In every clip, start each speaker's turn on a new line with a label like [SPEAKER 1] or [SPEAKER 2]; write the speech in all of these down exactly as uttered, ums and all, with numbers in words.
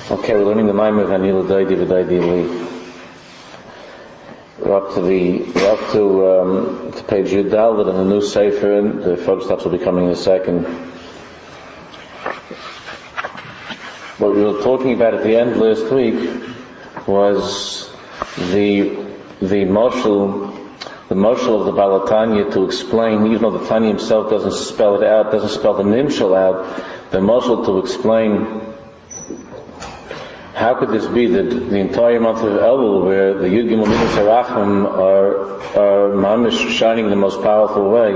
[SPEAKER 1] Okay, we're learning the Maimer of Anila Daidi V'Daidi Li. We're up to the, we're up to, um, to page Yudal in the new Sefer, and the photographs will be coming in a second. What we were talking about at the end last week was the, the Moshel, the Moshel of the Balatanya to explain, even though the Tanya himself doesn't spell it out, doesn't spell the Nimshal out, the Moshel to explain how could this be that the entire month of Elul, where the Yud Gimel Midas Harachim are, are mamish shining the most powerful way,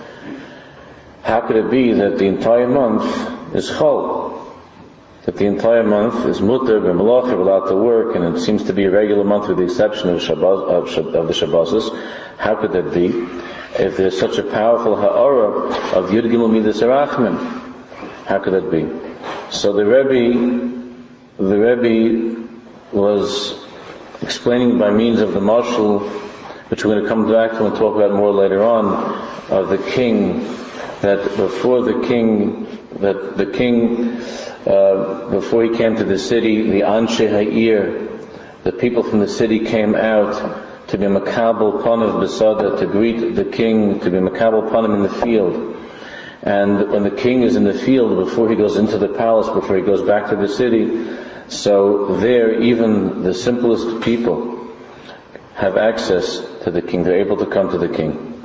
[SPEAKER 1] how could it be that the entire month is Chol? That the entire month is Mutter, B'Malach, we're allowed to work, and it seems to be a regular month with the exception of, Shabbos, of, Shab, of the Shabbosos. How could that be? If there's such a powerful Ha'ara of Yud Gimel Midas Harachim, how could that be? So the Rebbe The Rebbe was explaining by means of the Mashal, which we're going to come back to and talk about more later on, of the king, that before the king, that the king, uh, before he came to the city, the Anshe Ha'ir, the people from the city came out to be Makabel Panav Besada, to greet the king, to be Makabel Panav in the field. And when the king is in the field, before he goes into the palace, before he goes back to the city, so there even the simplest people have access to the king. They're able to come to the king.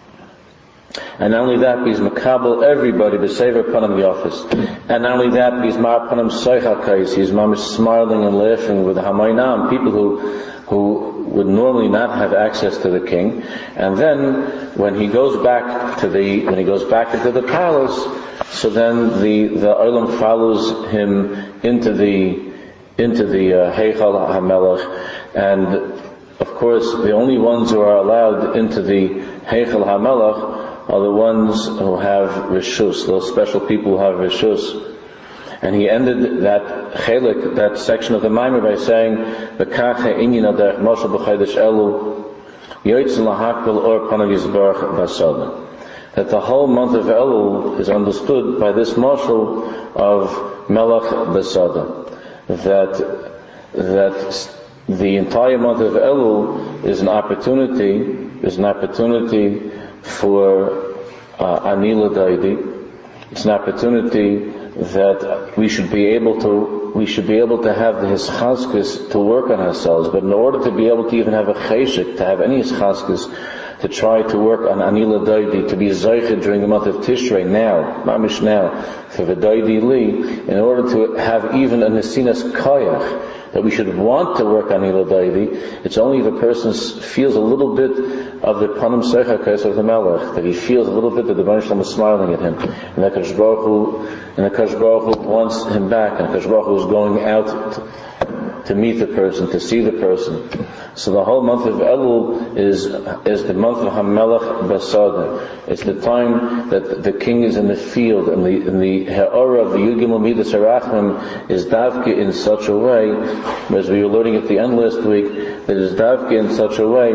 [SPEAKER 1] And not only that, he's makabel everybody, b'sever panam yafis. And not only that, he's mar panam soichakais, he's mamish smiling and laughing with hamaynam, people who who would normally not have access to the king. And then when he goes back to the when he goes back into the palace, so then the the olam follows him into the into the uh, Heichal HaMelech, and of course the only ones who are allowed into the Heichal HaMelech are the ones who have Rishus, those special people who have Rishus. And he ended that chelik, that section of the Maimer, by saying, "B'kach ha'inyan aderech Moshe b'chodesh Elul, yotzei lahakbel or panav yizbarach basada." That the whole month of Elul is understood by this Moshel of Melech Basada. That that the entire month of Elul is an opportunity, is an opportunity for uh, Anila Daidi. It's an opportunity that we should be able to we should be able to have the hischazkes to work on ourselves. But in order to be able to even have a cheshik, to have any hischazkes, to try to work on Anila Daidi, to be Zaychid during the month of Tishrei now, mamish now, for the Daidi Li, in order to have even a Nesinas Kayach, that we should want to work on Anila Daidi, it's only if a person feels a little bit of the Panam Seichakais of the Melech, that he feels a little bit that the Baruch Shalom is smiling at him, and that Kadosh Baruch Hu, and the Kadosh Baruch Hu wants him back, and the Kadosh Baruch Hu is going out to, to meet the person, to see the person. So the whole month of Elul is is the month of HaMelech Basada. It's the time that the king is in the field, and the and the Ha'ara of the Yud Gimel Midas Harachim is davke in such a way, as we were learning at the end last week, that it is davke in such a way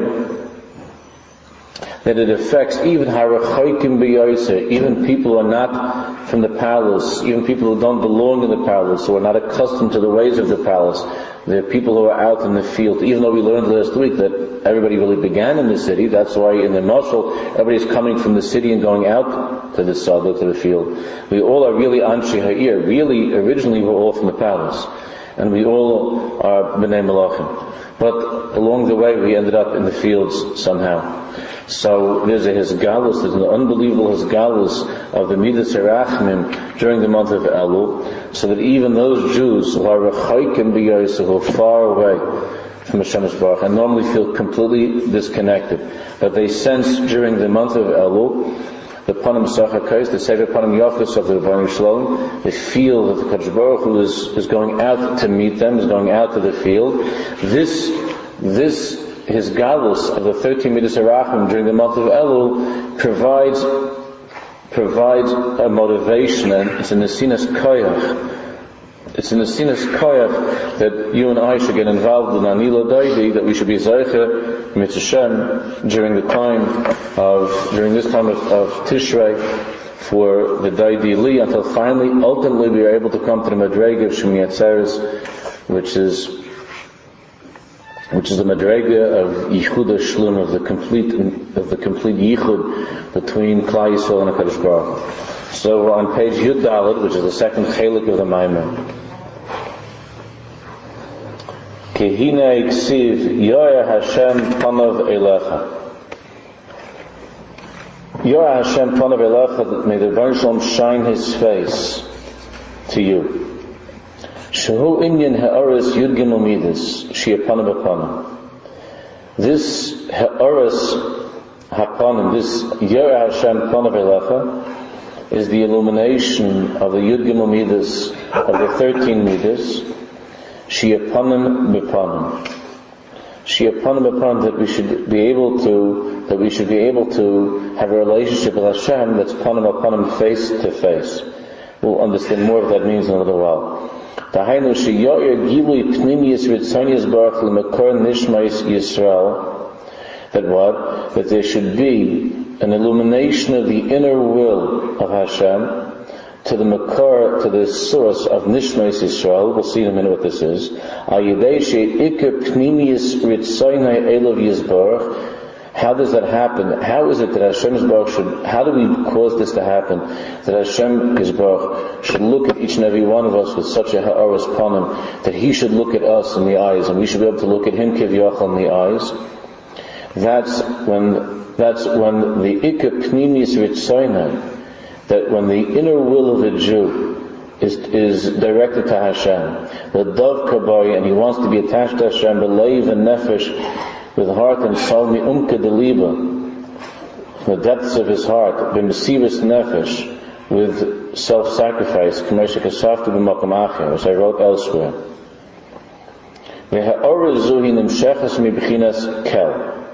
[SPEAKER 1] that it affects even Harachaykim B'Yoseh, even people who are not from the palace, even people who don't belong in the palace, who are not accustomed to the ways of the palace. There are people who are out in the field, even though we learned last week that everybody really began in the city. That's why in the Mashal, everybody's coming from the city and going out to the Sada, to the field. We all are really Anshe Ha'ir. Really, originally we're all from the palace. And we all are B'nai Malachim. But along the way we ended up in the fields somehow. So there's a Hisgalus, there's an unbelievable Hisgalus of the Midas Harachim during the month of Elul, so that even those Jews who are Rechaykim B'Yoseh, who are far away from Hashem Yisbarach, and normally feel completely disconnected, but they sense during the month of Elul, the Panam Sachakais, the Sefer Panam Yafis of the Rebbeinu Shalom, they feel that the Kadosh Baruch Hu is, is going out to meet them, is going out to the field. This, this, his galus of the thirteen Midas Harachim during the month of Elul provides, provides a motivation, and it's a Nesinas Koyach, it's in the Sinus Koyach that you and I should get involved in Anila Daidi, that we should be Zaycha Mitzvah during the time of, during this time of, of Tishrei for the Daidi Li, until finally, ultimately we are able to come to the Madrega of Shemi Atzeres, which is, which is the Madrega of Yichud Shlum, of the complete, of the complete Yichud between Klal Yisrael and HaKadosh Baruch Hu. So we're on page Yud Daled, which is the second chelik of the Maimon. Kehine Ksiv Yoya Hashem Panav Elecha. Yoya Hashem Panav Elecha, may the Rebbeinu Shalom shine His face to you. Shehu Inyan Ha'aris Yud Gimel Midas Shia Panav Apana. This Ha'aris Hapanim, this Yoya Hashem Panav Elecha, is the illumination of the Yud Gimel Midas, of the thirteen Midas, Shiapanim Bipanim. Shiapanim Bipanim, that we should be able to, that we should be able to have a relationship with Hashem that's Panim Bipanim, face to face. We'll understand more of what that means in a little while. Dahainu Shiyoyer Gilui Pnimius Ritzonius Baruch L'Mekor Nishmais Yisrael. That what? That there should be an illumination of the inner will of Hashem to the Makar, to the source of Nishmais Yisrael. We'll see in a minute what this is. How does that happen? How is it that Hashem Yisbaruch should, how do we cause this to happen? That Hashem Yisbaruch should look at each and every one of us with such a ha'aras panim, that He should look at us in the eyes, and we should be able to look at Him kivyachal in the eyes. That's when, that's when the Ikka Pnimius Ritzoinai, that when the inner will of a Jew is is directed to Hashem, the Dov Kabari, and he wants to be attached to Hashem, believe and nefesh, with heart and soul, mi umka deliba, from the depths of his heart, b'mesivus nefesh, with self-sacrifice, k'mesha kasaftu b'makom achir, as I wrote elsewhere. V'ha'ora zuhi nimshechas mi b'chinas kel.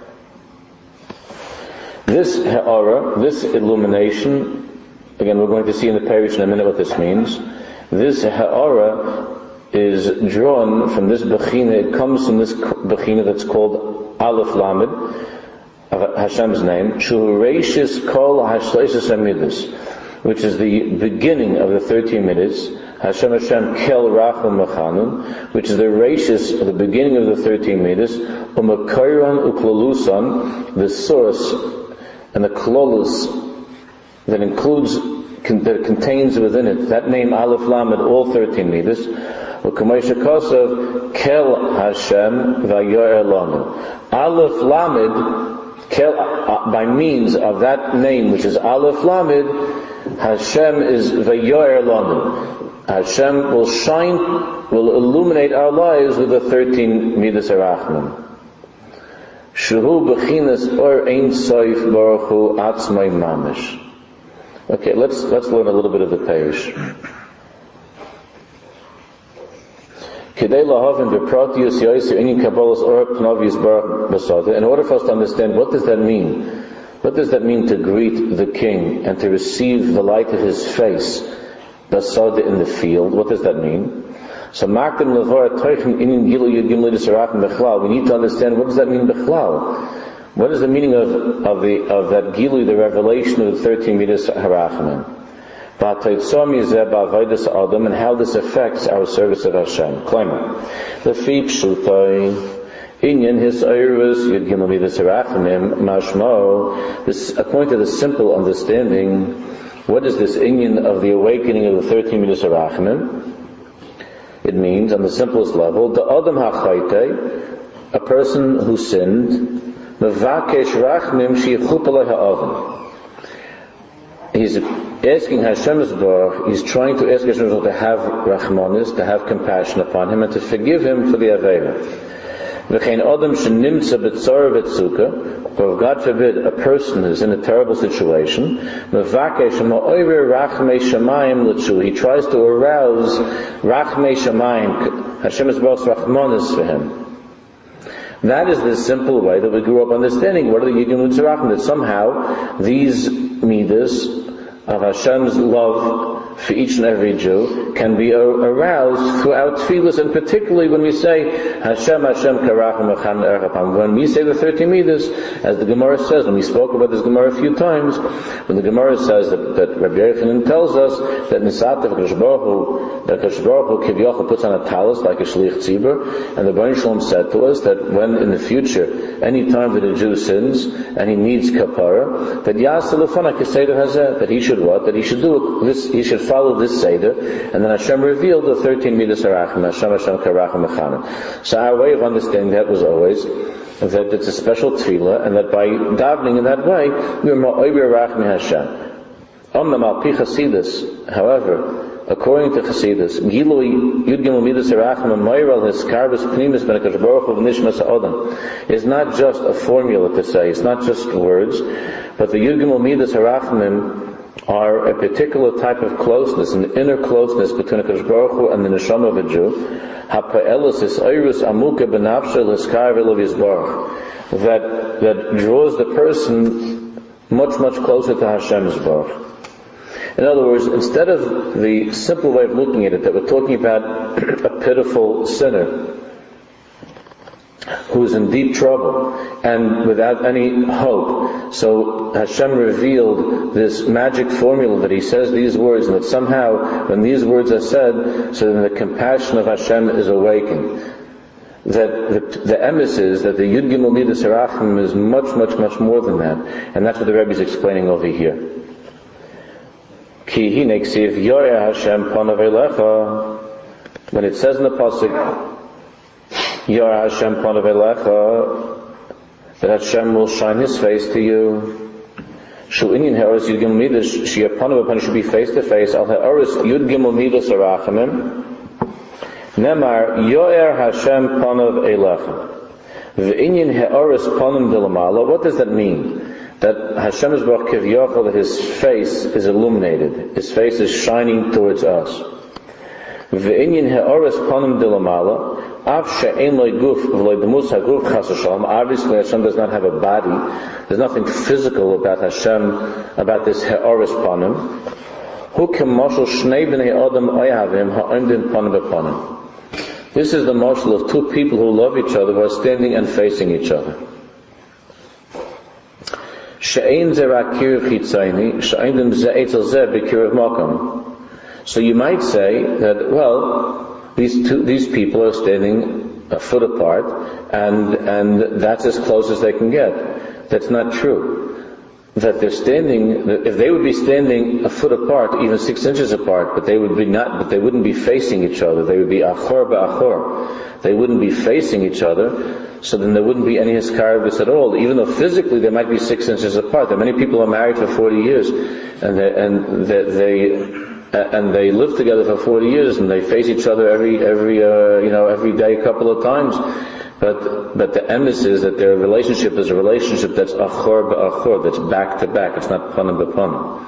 [SPEAKER 1] This ha'ara, this illumination, again we're going to see in the parish in a minute what this means. This ha'ara is drawn from this bechina, it comes from this bechina that's called Aleph Lamed, of Hashem's name, Shu Reishis Kol HaShleishis HaMidas, which is the beginning of the thirteen midas, Hashem Hashem Kel Rachum Mechanun, which is the Reishis, the beginning of the thirteen midas, Umakairon Uklalusan, the source and the klolus that includes, that contains within it, that name Aleph Lamed, all thirteen midas, U'kameisha Kosav Kel Hashem Vayoyer Lanu. Aleph Lamed, Kel, uh, by means of that name, which is Aleph Lamed, Hashem is Vayoyer Lanu. Hashem will shine, will illuminate our lives with the thirteen midas Arachman. Shuhu Bechinas Or Ein Soif Baruch Hu Atzmai Mamish. Okay, let's let's learn a little bit of the parish. In order for us to understand what does that mean, what does that mean to greet the king and to receive the light of his face, basada in the field? What does that mean? So, we need to understand what does that mean bechlal. What is the meaning of of the of that gilui, the revelation of the thirteen midas harachman? And how this affects our service of Hashem. Claiming the feet pshutai inyan his iris yud gimel midas harachmanim mashmo. This, according to the simple understanding, what is this inyan of the awakening of the thirteen midas harachmanim? It means, on the simplest level, the adam hachayte, a person who sinned, mevakesh rachmim sheyichut alei ha'avim. He's asking Hashem's Baruch, he's trying to ask Hashem to have rachmanis, to have compassion upon him, and to forgive him for the aveira. V'chein adam shenimtza b'tzor v'tzuka, or God forbid, a person is in a terrible situation, mevakesh ma'oiver rachmei shamayim l'tzu, he tries to arouse rachmei shamayim, Hashem's Baruch's rachmanis for him. That is the simple way that we grew up understanding what are the Yigim Utzarachim, that somehow these midas of Hashem's love for each and every Jew can be aroused throughout tefillas, and particularly when we say Hashem, Hashem, Karachim, Echan, Erchapam. When we say the thirty meters, as the Gemara says, and we spoke about this Gemara a few times, when the Gemara says that, that Rabbi Yochanan tells us that Nisat of Kadosh Baruch Hu, that Kadosh Baruch Hu Kivyochel puts on a talus like a Shliach Tzibur, and the Baruch Shalom said to us that when in the future, any time that a Jew sins and he needs kapara, that Yaseh Lefanah Keseder Hazeh, that he should what? That he should do this, he should follow this Seder, and then Hashem revealed the thirteen midas harachim, Hashem, Hashem, Karachim, Echanim. So our way of understanding that was always that it's a special tefillah, and that by davening in that way, we're ma'ober rachmi Hashem. Omnam al pi Chasidus, however, according to Chasidus, Gilui Yud Gimel Midas Harachim Moiral His Karvus Pnimis Ben HaKadosh Baruch Hu V'Nishmas Ha'odam is not just a formula to say, it's not just words, but the Yud Gimel Midas Harachim are a particular type of closeness, an inner closeness between HaKadosh Baruch Hu and the neshama of a Jew. Ha'pa'elis is oirus amuka b'nafshe l'skar v'lo v'yizbarach, that that draws the person much much closer to Hashem's Baruch. In other words, instead of the simple way of looking at it, that we're talking about a pitiful sinner who is in deep trouble and without any hope. So Hashem revealed this magic formula that He says these words, and that somehow when these words are said, so then the compassion of Hashem is awakened. That the, the emes is that the Yud Gimel Midas Harachim is much, much, much more than that. And that's what the Rebbe is explaining over here. Ki hine ksiv yoreh Hashem panav elecha, when it says in the pasuk Yoreh Hashem panav elecha, that Hashem will shine His face to you. Shu inyan ha'oris Yud Gimel Midas sheyeh panav upon should be face to face. Al ha'oris Yud Gimel Midas Harachimim Nemar Yoer Hashem panav elecha v'inyan ha'oris panim dilamala. What does that mean? That Hashem is Baruch Kivyochel, that His face is illuminated, His face is shining towards us. V'inyan ha'oris panim dilamala, av she'en loy guf v'loy demus ha'guf chas v'shalom. Obviously Hashem does not have a body. There's nothing physical about Hashem, about this ha'oris panim. Hu k'moshel shnei b'nei adam oyhavim ha'omdim panim b'panim. This is the moshel of two people who love each other, who are standing and facing each other. She'ein zera kiruv chitzayni, she'ein ze etzel ze b'kiruv makam. So you might say that, well, these two, these people are standing a foot apart, and and that's as close as they can get. That's not true. That they're standing, if they would be standing a foot apart, even six inches apart, but they would be not, but they wouldn't be facing each other. They would be achor ba'achor. They wouldn't be facing each other. So then there wouldn't be any hiskarvus at all, even though physically they might be six inches apart. There are many people who are married for forty years, and they, and they, they and they live together for forty years, and they face each other every every uh, you know every day a couple of times. But but the emes is that their relationship is a relationship that's achor ba'achor, that's back to back. It's not panim b'panim.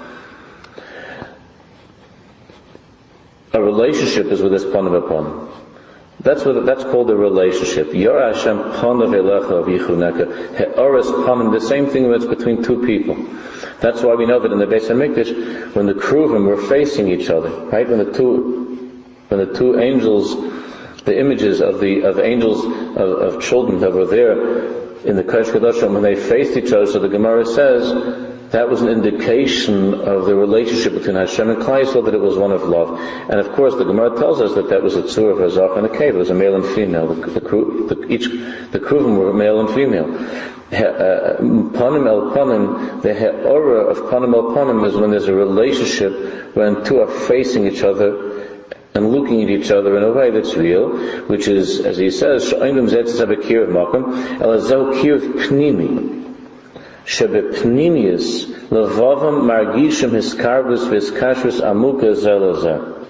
[SPEAKER 1] A relationship is with this panim b'panim. That's what that's called a relationship. Yoreh Hashem panav elecha v'yichuneka he'oris panim. The same thing that's between two people. That's why we know that in the Beis Hamikdash, when the Kruvim were facing each other, right? When the two when the two angels, the images of the of angels of, of children that were there in the Kodesh Kodashim, when they faced each other, so the Gemara says that was an indication of the relationship between Hashem and Klal Yisrael, that it was one of love. And of course, the Gemara tells us that that was a tzur of Hazach and a cave. It was a male and female. The, the, the, each the Kruvim were male and female. Panim el panim, the he'ora of panim el panim is when there's a relationship when two are facing each other and looking at each other in a way that's real, which is, as he says, she'onim zetzes abekir makam, elazel kirv pnimi. Shebepnimius levavam margishim hiskarvus v'hiskashrus amuka zelazar.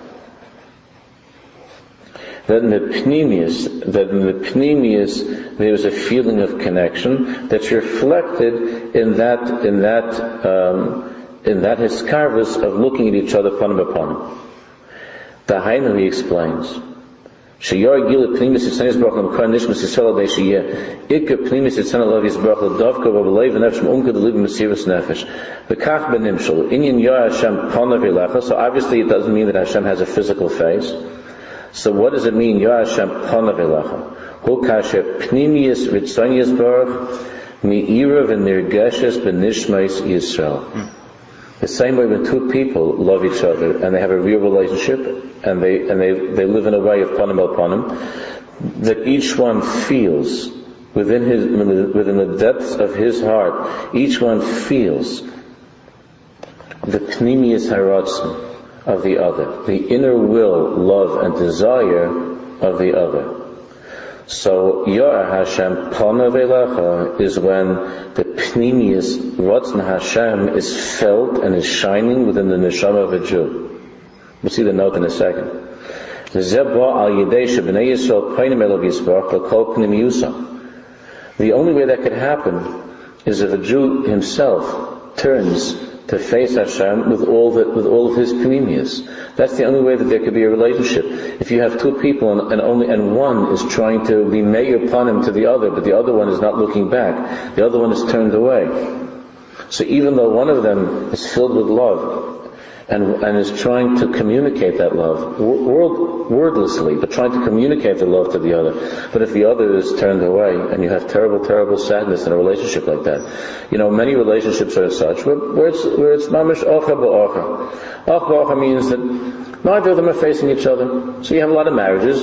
[SPEAKER 1] That in the pnimius, that in the pnimius there is a feeling of connection that's reflected in that in that um, in that hiskarvus of looking at each other panim b'panim. The Hainu, he explains, Sheyor Gila Pnimis Yitzanis Baruch Hu Nishmas Yisrael Dei Sheyeh Ikka Pnimis Yitzana Lav Yisbaruch Hu Dovka V'Lev Nefesh Umka Deliv Mesiras Nefesh V'Kach Benimshal Inyan Yor Hashem Panav Elecha. So obviously it doesn't mean that Hashem has a physical face. So what does it mean? Yor Hashem Panav Elecha Hu Kasher Pnimius Ritzonius Baruch Mi'ira V'Nirgeshes B'Nishmais Yisrael. The same way when two people love each other and they have a real relationship and they and they, they live in a way of panim el panim, that each one feels within his within the depths of his heart, each one feels the pnimius haratzon of the other, the inner will, love, and desire of the other. So, Yor Hashem Panav Elecha is when the Pnimius Ratzon Hashem is felt and is shining within the neshama of a Jew. We'll see the note in a second. The only way that could happen is if a Jew himself turns to face Hashem with all that, with all of his pnimius. That's the only way that there could be a relationship. If you have two people and, and only and one is trying to be meir panim to the other, but the other one is not looking back, the other one is turned away. So even though one of them is filled with love and and is trying to communicate that love word, wordlessly, but trying to communicate the love to the other, but if the other is turned away, and you have terrible, terrible sadness in a relationship like that. You know, many relationships are such where, where it's where it's mamish ocha ba'ocha. Ocha ba'ocha means that neither of them are facing each other. So you have a lot of marriages.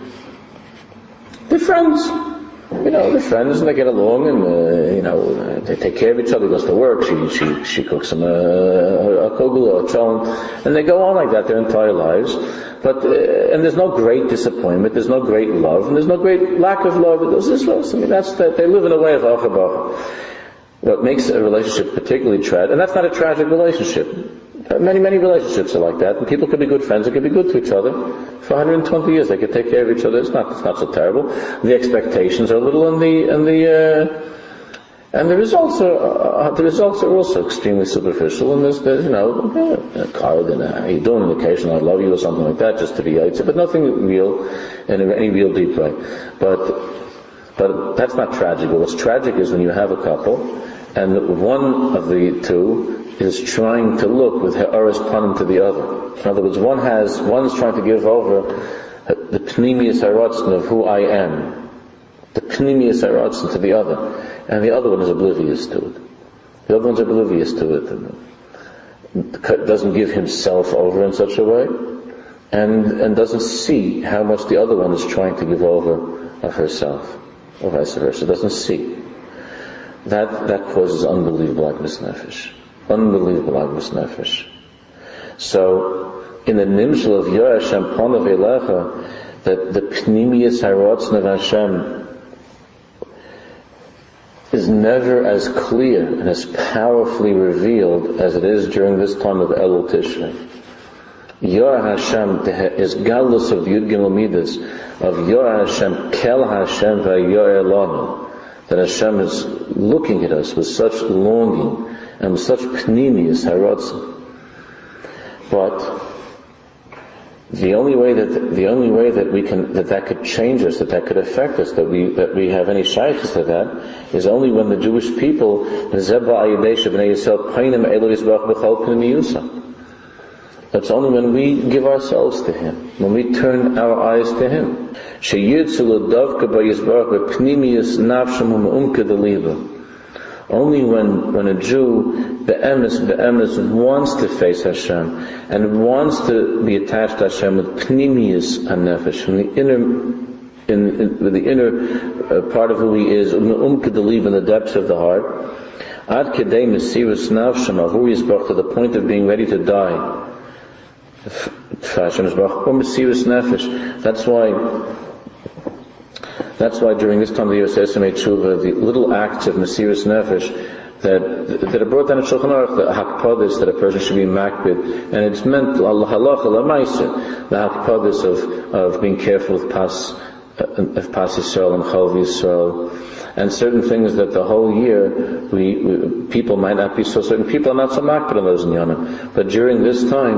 [SPEAKER 1] They're friends. You know, they're friends and they get along and, uh, you know, they take care of each other. He goes to work, she she she cooks them a, a kugel or a cholent, and they go on like that their entire lives. But, uh, and there's no great disappointment, there's no great love, and there's no great lack of love. It goes this way. I mean, that's that, they live in a way of achabach. What makes a relationship particularly tragic, and that's not a tragic relationship. Many, many relationships are like that, and people could be good friends, they could be good to each other. For one hundred twenty years they could take care of each other, it's not, it's not so terrible. The expectations are little, and the, and the, uh, and the results are, uh, the results are also extremely superficial, and there's, there's you know, a card and a, how you doing, an occasional I love you or something like that, just to be yaitze, but nothing real, in any real deep way. But, but that's not tragic. What's tragic is when you have a couple, and one of the two is trying to look with ha'aras panim to the other. In other words, one has, one is trying to give over the pnimius haratzon of who I am, the pnimius haratzon to the other, and the other one is oblivious to it. The other one's oblivious to it, and doesn't give himself over in such a way, and and doesn't see how much the other one is trying to give over of herself, or vice versa. Doesn't see. That that causes unbelievable agmas nefesh. Unbelievable agmas nefesh. So, in the nimshal of Yor Hashem Panav Elecha, that the pnimius haratzon of Hashem is never as clear and as powerfully revealed as it is during this time of Elul Tishrei. Yor Hashem is galus of Yud Gimel Midas of Yor Hashem Kel Hashem V'Yor Elonu, that Hashem is looking at us with such longing and with such pnimius haratzon. But the only way that the only way that we can that that could change us, that that could affect us, that we that we have any shaykhs to that, is only when the Jewish people that's only when we give ourselves to Him, when we turn our eyes to Him. Only when, when a Jew, be'emes, be'emes, wants to face Hashem, and wants to be attached to Hashem with pnimius hanefesh, from the inner, in, in with the inner uh, part of who he is, umke deliv, in the depths of the heart, ad kedei mesirus nafsham, avu yisbach, to the point of being ready to die. That's why That's why during this time of the year, Esrei Tshuva, the little acts of Mesiras Nefesh that that are brought down in Shulchan Aruch, the hakpadis that a person should be makbid, and it's meant halacha l'maisa, the hakpadis of of being careful with pas of pas Yisrael and chol Yisrael, and certain things that the whole year we, we people might not be so certain. People are not so makbid on those inyanim, but during this time,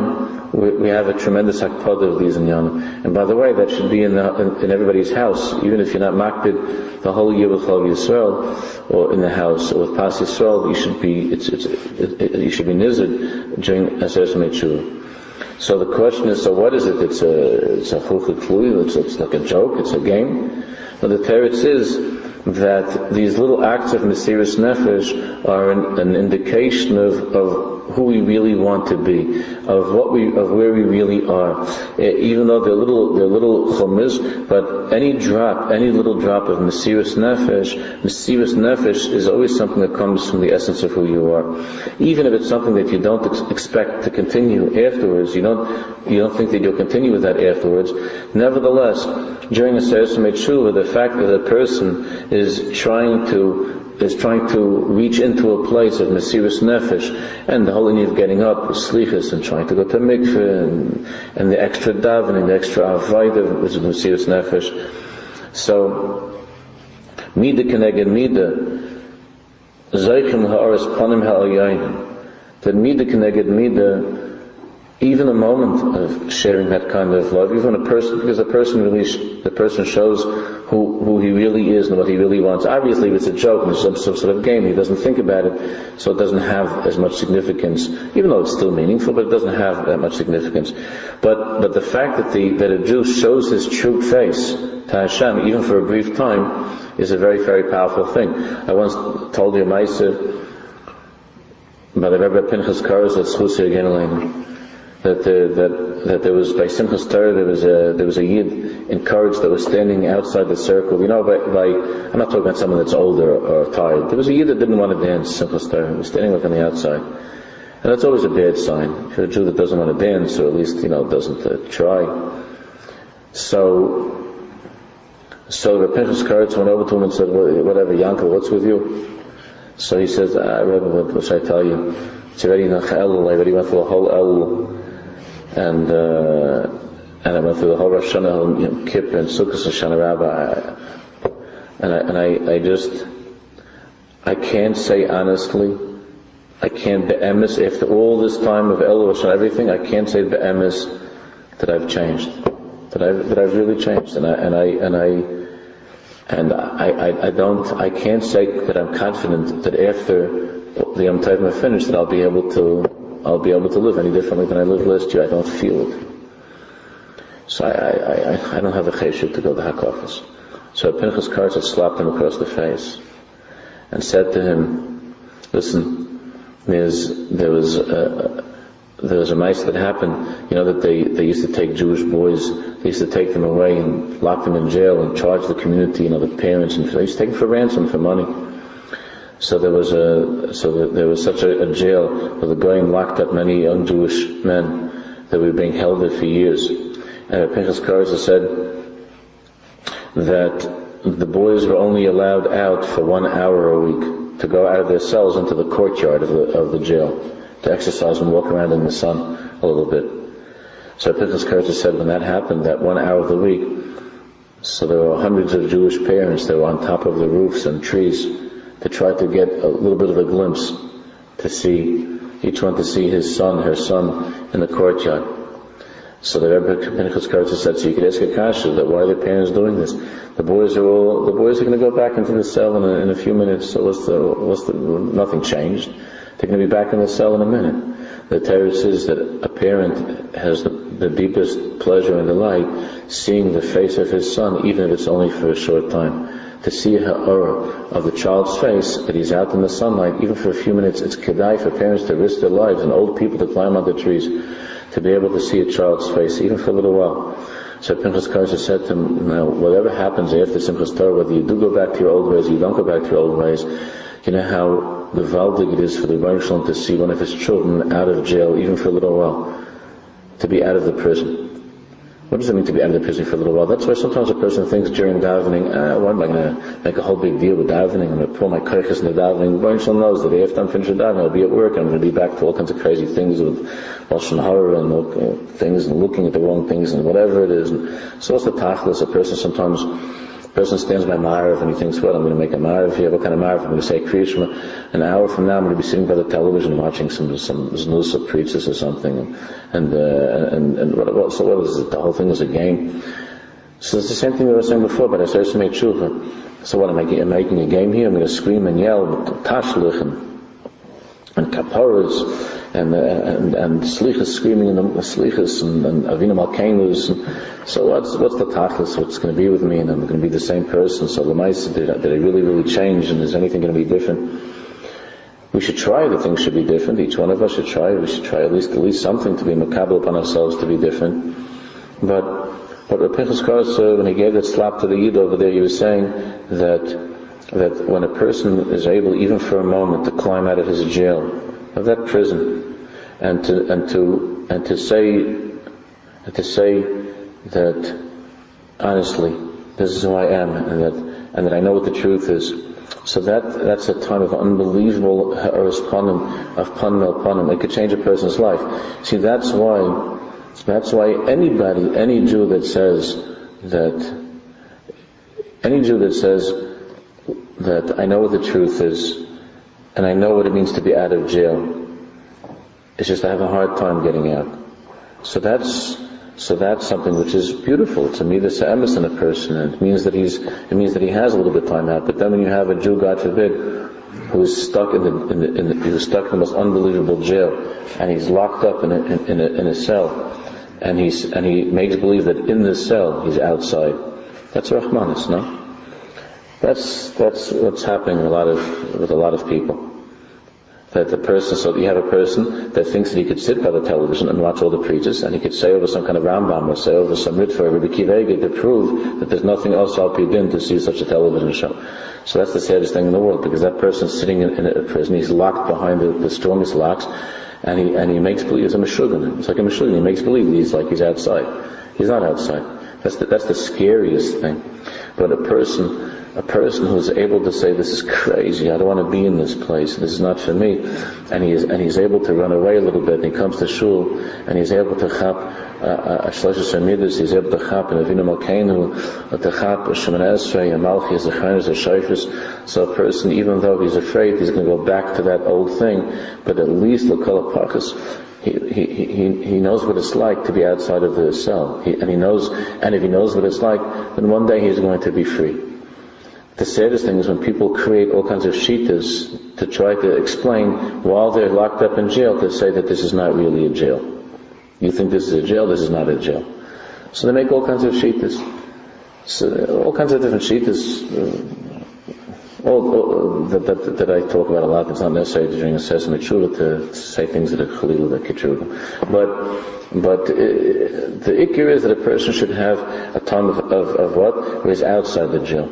[SPEAKER 1] we, we have a tremendous hakpada of these inyanim. And by the way, that should be in, the, in, in everybody's house, even if you're not makbid the whole year with Chol Yisrael, or in the house, or with Pas Yisrael, you should be, it's, it's, it, it, you should be nizid during Aseres Meitshuva. So the question is, so what is it? It's a, it's a chukha klui, it's, it's like a joke, it's a game. But the teretz is that these little acts of Mesiras Nefesh are an, an indication of, of who we really want to be, of what we, of where we really are. Even though they're little, they're little chumas, but any drop, any little drop of Mesiras Nefesh, Mesiras Nefesh is always something that comes from the essence of who you are. Even if it's something that you don't ex- expect to continue afterwards, you don't, you don't think that you'll continue with that afterwards. Nevertheless, during the Aseres Meitshuva, the fact that a person is trying to is trying to reach into a place of Mesiras Nefesh, and the whole idea of getting up, slichus, and trying to go to mikveh, and, and the extra davening, the extra avodah, which is Mesiras Nefesh. So, mida keneged mida, zeichim ha'aras panim ha'alyayim. That mida keneged mida, even a moment of sharing that kind of love, even a person, because the person really, the person shows who, who he really is and what he really wants. Obviously, if it's a joke and it's some, some sort of game, he doesn't think about it, so it doesn't have as much significance, even though it's still meaningful, but it doesn't have that much significance. But, but the fact that the, that a Jew shows his true face to Hashem, even for a brief time, is a very, very powerful thing. I once told you a ma'aseh by the Rebbe Pinchas Karas at Schusir Genelin, that there, that that there was by Simchas Torah there was a there was a yid in Courage that was standing outside the circle. You know, by, by I'm not talking about someone that's older or tired. There was a yid that didn't want to dance Simchas Torah. He was standing like on the outside, and that's always a bad sign. If you're a Jew that doesn't want to dance, or at least you know doesn't uh, try. So, so the Pinchas Karetz went over to him and said, "Whatever, Yankel, what's with you?" So he says, ah, Rebbe, what, what should I tell you? It's already nach Elul. I already went through a whole Elul. And uh, and I went through the whole Rosh Hashanah, Yom Kippur, and Sukkot, and Shana Rabbah, and I and I, I just I can't say honestly, I can't be'emes after all this time of Elul and everything, I can't say be'emes that I've changed, that I that I've really changed, and I and I and I and I, I, I don't I can't say that I'm confident that after the Yom Tovim are finished that I'll be able to. I'll be able to live any differently than I lived last year. I don't feel it. So I, I, I, I don't have a cheshire to go to Hakafas. So Pinchas Karetz had slapped him across the face and said to him, listen, there's, there was a, there was a mice that happened, you know, that they, they used to take Jewish boys, they used to take them away and lock them in jail and charge the community, you know, the parents, and they used to take them for ransom, for money. So there was a, so there was such a, a jail where the Goyim locked up many young Jewish men that were being held there for years. And Pinchas Karetz said that the boys were only allowed out for one hour a week to go out of their cells into the courtyard of the, of the jail to exercise and walk around in the sun a little bit. So Pinchas Karetz said when that happened, that one hour of the week, so there were hundreds of Jewish parents that were on top of the roofs and trees to try to get a little bit of a glimpse, to see, each one to see his son, her son, in the courtyard. So the Rebbe Pinchas Karetz said, so you could ask a kasha, that why are the parents doing this? The boys are all, the boys are going to go back into the cell in a, in a few minutes, so what's the, what's the, nothing changed. They're going to be back in the cell in a minute. The Torah says that a parent has the, the deepest pleasure and delight seeing the face of his son, even if it's only for a short time. To see a ha'ara of the child's face, that he's out in the sunlight, even for a few minutes, it's kedai for parents to risk their lives and old people to climb on the trees, to be able to see a child's face, even for a little while. So Pinchas Karetz said to him, now, whatever happens after Simchas Torah, whether you do go back to your old ways or you don't go back to your old ways, you know how gewaltig it is for the Rebbeinu Shalom to see one of his children out of jail, even for a little while, to be out of the prison. What does it mean to be out of the prison for a little while? That's why sometimes a person thinks during davening, ah, why am I going to make a whole big deal with davening? I'm going to pull my koiches in the davening. The Rebbeinu Shalom knows that after I'm finished with davening, I'll be at work, and I'm going to be back to all kinds of crazy things with Lashon Hara and uh, things, and looking at the wrong things, and whatever it is. And so what's the tachlis? A person sometimes person stands by Ma'ariv and he thinks, well, I'm going to make a Ma'ariv here. What kind of Ma'ariv? I'm going to say Kriya Shema. An hour from now, I'm going to be sitting by the television watching some some Znusa preachers or something. And uh, and and what, what, so what is it? The whole thing is a game. So it's the same thing we were saying before, but I started to make tshuva. So what, am I am making a game here? I'm going to scream and yell, tashlich and, and kaparas and, uh, and, and slichas screaming and slichas and, and avinu malkenus. So what's, what's the tachlis? What's going to be with me? And I'm going to be the same person. So l'maisa, did, did I really, really change? And is anything going to be different? We should try that things should be different. Each one of us should try. We should try at least, at least something to be makabel upon ourselves to be different. But But Rav Pinchas Karsa, when he gave that slap to the Yid over there, he was saying that that when a person is able, even for a moment, to climb out of his jail, of that prison, and to and to and to say and to say that honestly, this is who I am, and that and that I know what the truth is. So that that's a time of unbelievable ha'aras panim, of panim el panim. It could change a person's life. See, that's why. That's why anybody, any Jew that says that, any Jew that says that I know what the truth is, and I know what it means to be out of jail, it's just I have a hard time getting out. So that's, so that's something which is beautiful. It's a midas ha'emes in a person, and it means that he's, it means that he has a little bit of time out. But then when you have a Jew, God forbid, who is stuck in the, in the, in the he was stuck in the most unbelievable jail, and he's locked up in a, in, in a, in a cell. And he's and he makes believe that in this cell he's outside. That's Rahmanis, no? That's that's what's happening with a lot of with a lot of people. That the person, so you have a person that thinks that he could sit by the television and watch all the preachers, and he could say over some kind of Rambam or say over some Ritva or Rebbe Kiva Eger to prove that there's nothing else al pi din to see such a television show. So that's the saddest thing in the world, because that person's sitting in, in a prison, he's locked behind the, the strongest locks. And he and he makes believe he's a meshuggah. It's like a meshuggah. He makes believe he's like he's outside. He's not outside. That's the, that's the scariest thing. But a person, a person who's able to say, "This is crazy. I don't want to be in this place. This is not for me," and he is and he's able to run away a little bit. And he comes to shul and he's able to chap a shloshis amidas. He's able to chap an avinu malkeinu, to chap a shemoneh esrei, a malchus, a chaynos, a shayfus. So a person, even though he's afraid, he's going to go back to that old thing. But at least l'kol hapachas, he he he he knows what it's like to be outside of the cell. He, and he knows, and if he knows what it's like, then one day he's going to be free. The saddest thing is when people create all kinds of shittas to try to explain while they're locked up in jail, to say that this is not really a jail. You think this is a jail, this is not a jail. So they make all kinds of shittas. So, all kinds of different shittas, uh, all, all, that, that, that I talk about a lot. It's not necessary during a sesame tshuva to say things that are chalil, that ketruva. But, but uh, the ikir is that a person should have a time of, of, of what? Where he's outside the jail.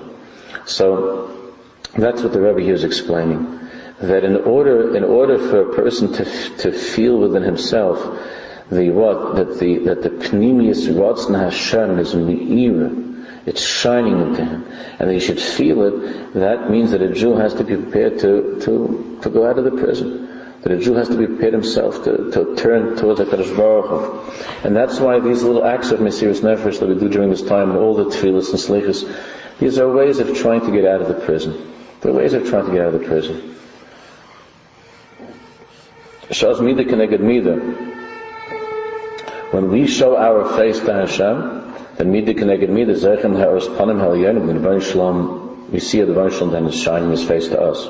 [SPEAKER 1] So that's what the Rebbe here is explaining. That in order, in order for a person to to feel within himself the what that the that the pnimius ratzon Hashem is me'ira, it's shining into him, and that he should feel it. That means that a Jew has to be prepared to to to go out of the prison. That a Jew has to be prepared himself to, to turn towards HaKadosh Baruch Hu. And that's why these little acts of Mesiras Nefesh that we do during this time, and all the tefillas and slichas, these are ways of trying to get out of the prison. They're ways of trying to get out of the prison. Shaz mida keneged mida. When we show our face to Hashem, then mida keneged mida, zeichem ha'aros panim ha'elyonim, the Rebbeinu Shalom, we see the Rebbeinu Shalom then is shining his face to us.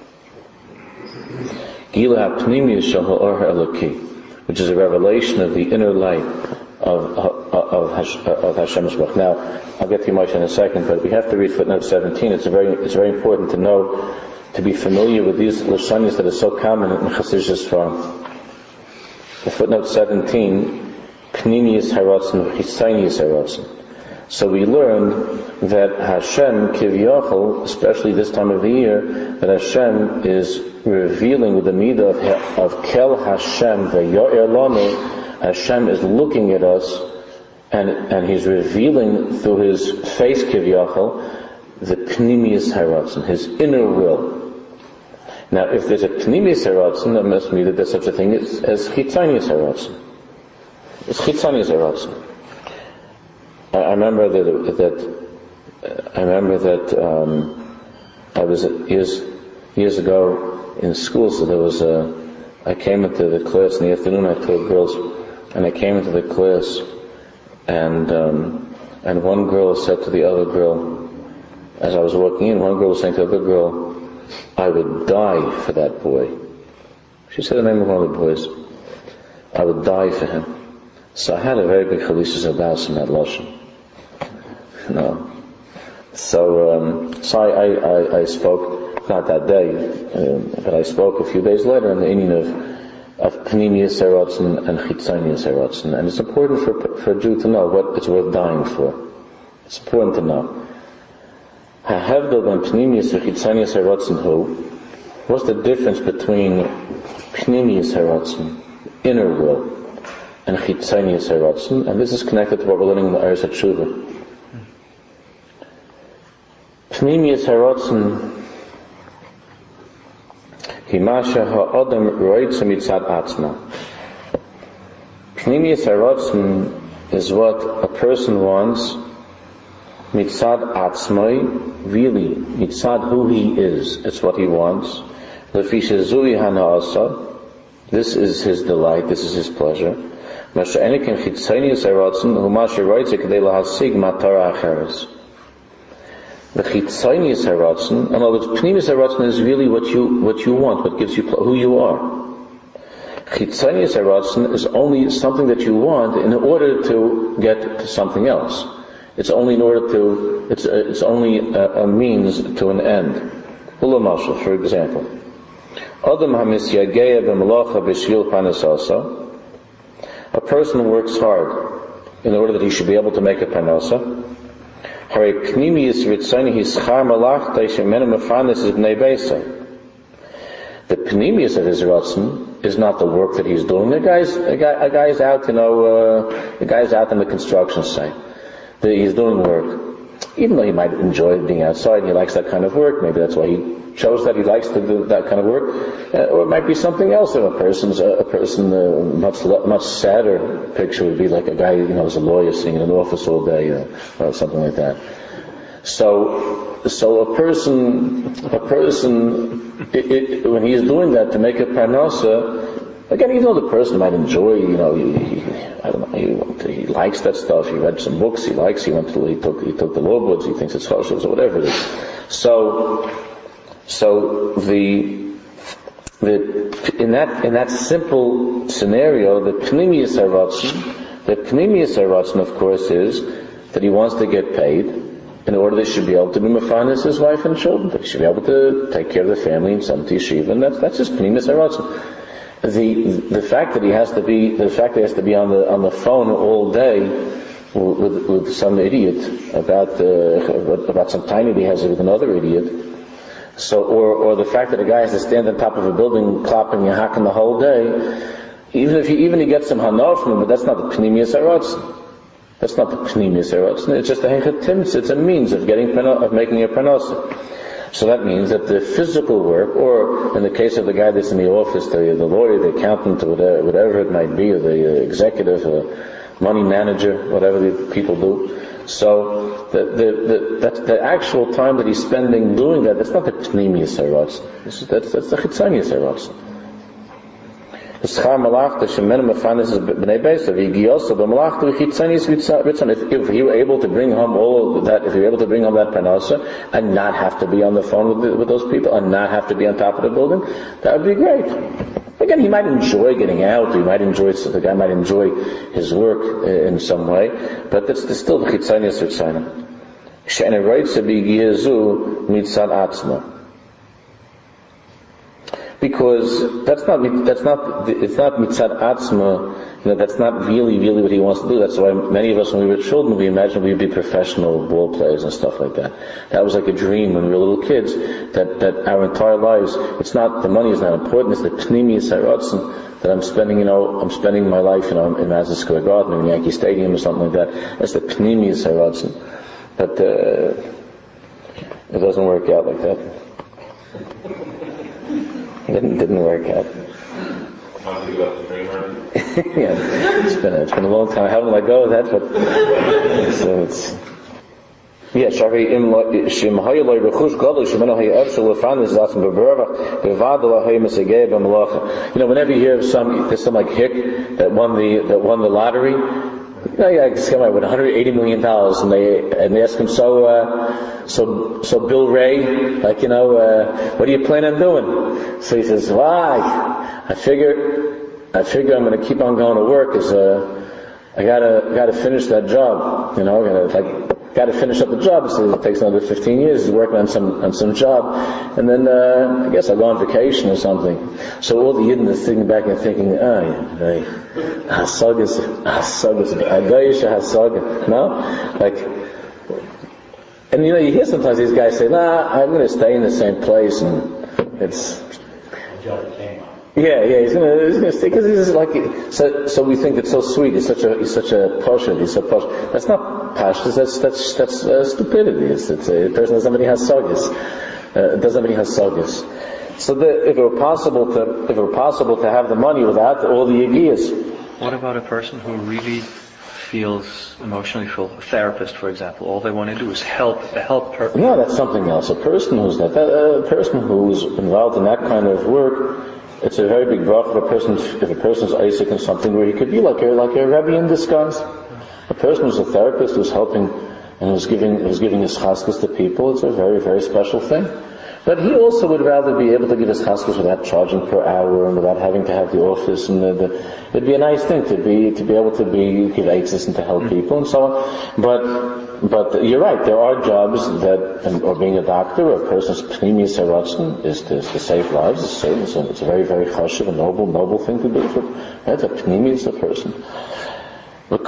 [SPEAKER 1] Gila ha'pnimiyus shel ha'or ha'eloki, which is a revelation of the inner light of of, of, of Hashem's Baruch. Now, I'll get to you much in a second, but we have to read footnote seventeen. It's a very, it's very important to know, to be familiar with these lashonis that are so common in Chassidus form. The footnote seventeen, Pnimius haratzon, Chisainius haratzon. So we learned that Hashem, Kivyachol, especially this time of the year, that Hashem is revealing with the midah of, of Kel Hashem, V'yo'er lanu. Hashem is looking at us, and and He's revealing through His face, Kivyachol, the Pnimius haratzon, His inner will. Now, if there's a Pnimius haratzon, that must mean that there's such a thing as, as Chitzanius haratzon. It's Chitzanius haratzon. I remember that, that I remember that um, I was years years ago in school, so there was a. I came into the class in the afternoon. I taught girls, and I came into the class, and um, and one girl said to the other girl, as I was walking in, one girl was saying to the other girl, "I would die for that boy." She said the name of one of the boys. I would die for him. So I had a very big chalisas about in that lashon. No. So, um, so I, I, I spoke, not that day, uh, but I spoke a few days later on the meaning of, of Pnimius Erotzen and Chitzonius Erotzen. And it's important for, for a Jew to know what it's worth dying for. It's important to know. Ha'hevdel ben Pnimius and Chitzonius Erotzen hu? What's the difference between Pnimius Erotzen, inner will, and Chitzonius Erotzen? And this is connected to what we're learning in the Eretz HaTshuva. Pnimius Harotzen Himasha ha'odem roitza mitzad atzma. Pnimius Harotzen is what a person wants mitzad atzmai, really, mitzad who he is. It's what he wants. Lefisha zui hana'asa. This is his delight, this is his pleasure. Masha enikin chitzonius Harotzen humasha roitza k'dei lahasig matara acheres. The chitzonius haratzon, in other words, pnimius haratzon is really what you what you want, what gives you who you are. Chitzonius haratzon is only something that you want in order to get to something else. It's only in order to. It's a, it's only a, a means to an end. Ulamashal, for example, Adam hamisyageya b'malacha b'shvil panasasa. A person works hard in order that he should be able to make a panasa. The pnimius of his ratzon is not the work that he's doing. A guy's, a guy, a guy's out, you know, uh, a guy's out in the construction site. The, he's doing work. Even though he might enjoy being outside and he likes that kind of work, maybe that's why he chose that, he likes to do that kind of work. Uh, or it might be something else. If a person's, a, a person, uh, much, much sadder picture would be like a guy, you know, who's a lawyer sitting in an office all day, uh, or something like that. So, so a person, a person, it, it, when he is doing that to make a parnasa, again, even though the person might enjoy, you know, he, he, I don't know, he, he likes that stuff. He read some books. He likes. He went to. He took. He took the law books. He thinks it's chashuv or whatever it is. So, so the the in that in that simple scenario, the pnimius haratzon, the pnimius haratzon, of course, is that he wants to get paid in order that he should be able to be mefanes his wife and children. That he should be able to take care of the family and some yeshiva, and that's that's just pnimius haratzon. The the fact that he has to be the fact that he has to be on the on the phone all day with with some idiot about uh, about some tiny that he has with another idiot. So or or the fact that a guy has to stand on top of a building clapping and hacking the whole day, even if he even he gets some hana from him, but that's not the pnimius haratzon. That's not the pnimius haratzon. It's just a hechatimtz. It's a means of getting of making a parnasa. So that means that the physical work, or in the case of the guy that's in the office, the, the lawyer, the accountant, whatever, whatever it might be, or the executive, the money manager, whatever the people do. So the the the, that, the actual time that he's spending doing that, that's not the pnimius haratzon. That's that's the chitzonius haratzon. If, if he were able to bring home all of that, if he were able to bring home that panasa and not have to be on the phone with, the, with those people and not have to be on top of the building, that would be great. Again, he might enjoy getting out, he might enjoy, the guy might enjoy his work in some way, but that's, that's still the chitzonius ritzana. She'en roitze b'yizu mitzad atzma. Because that's not, that's not, it's not mitzad atzma, you know, that's not really, really what he wants to do. That's why many of us, when we were children, we imagined we'd be professional ball players and stuff like that. That was like a dream when we were little kids, that, that our entire lives, it's not, the money is not important, it's the pnimius haratzon, that I'm spending, you know, I'm spending my life, you know, in Madison Square Garden, in Yankee Stadium or something like that. That's the pnimius haratzon. But, uh, it doesn't work out like that. It didn't, didn't work out. Yeah, it's been, a, it's been a long time. I haven't let go of that, but so it's. Yeah, Shari im shim hayloy rechush gadol shemeno hay efshel lefanis zasim beberva bevadol hay mesegei b'malacha. You know, whenever you hear of some, there's some like hick that won the that won the lottery. You know, yeah, he's coming out with one hundred eighty million dollars, and they and they ask him, so uh, so so Bill Ray, like you know, uh, what do you plan on doing? So he says, why? I figure I figure I'm going to keep on going to work. As uh, I gotta gotta finish that job. You know, gotta like. Got to finish up the job. So it takes another fifteen years. He's working on some on some job, and then uh, I guess I'll go on vacation or something. So all the Yidden are sitting back and thinking, "Ah, yeah, hasagas, hasagas, agayisha hasaga." No, like, and you know, you hear sometimes these guys say, "Nah, I'm going to stay in the same place," and it's. Yeah, yeah, he's gonna, he's gonna stay, because he's like, so, so we think it's so sweet, he's such a, he's such a pasha, he's so posh. That's not pashas, that's, that's, that's, uh, stupidity. It's, it's a person doesn't have any hasagas, uh, doesn't have any hasagas. So the, if it were possible to, if it were possible to have the money without all the yagiyas.
[SPEAKER 2] What about a person who really feels emotionally full? A therapist, for example, all they want to do is help, help her.
[SPEAKER 1] No, that's something else. A person who's that, a person who's involved in that kind of work, it's a very big bracha if a person, if a person's Isaac in something where he could be like a, like a Rebbe in disguise. A person who's a therapist who's helping and who's giving, who's giving his chaskas to people, it's a very, very special thing. But he also would rather be able to give his chaskas without charging per hour and without having to have the office, and the, the, it'd be a nice thing to be, to be able to be, give access and to help people and so on. But, but you're right, there are jobs that, or being a doctor, or a person's pneumius haratzon is to, to save lives, it's certain, so it's a very, very chashuv, a noble, noble thing to do. Right? A pneumius, a person. But